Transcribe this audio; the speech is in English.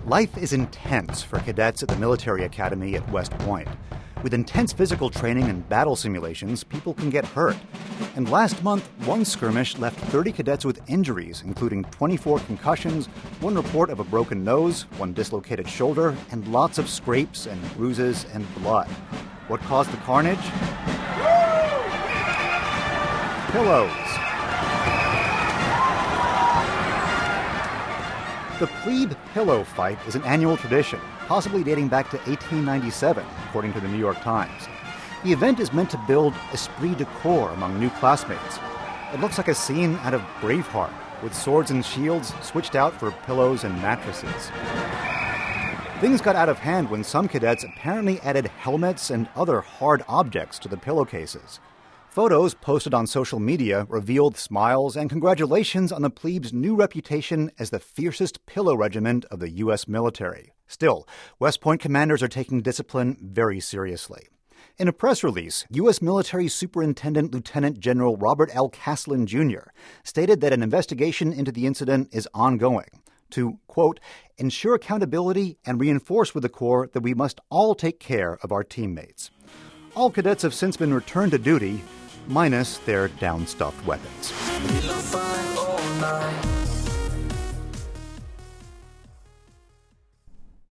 Life is intense for cadets at the military academy at West Point. With intense physical training and battle simulations, people can get hurt. And last month, one skirmish left 30 cadets with injuries, including 24 concussions, one report of a broken nose, one dislocated shoulder, and lots of scrapes and bruises and blood. What caused the carnage? Pillows. The plebe pillow fight is an annual tradition, possibly dating back to 1897, according to the New York Times. The event is meant to build esprit de corps among new classmates. It looks like a scene out of Braveheart, with swords and shields switched out for pillows and mattresses. Things got out of hand when some cadets apparently added helmets and other hard objects to the pillowcases. Photos posted on social media revealed smiles and congratulations on the plebes' new reputation as the fiercest pillow regiment of the U.S. military. Still, West Point commanders are taking discipline very seriously. In a press release, U.S. Military Superintendent Lieutenant General Robert L. Caslin, Jr. stated that an investigation into the incident is ongoing to, quote, ensure accountability and reinforce with the Corps that we must all take care of our teammates. All cadets have since been returned to duty, minus their downstuffed weapons.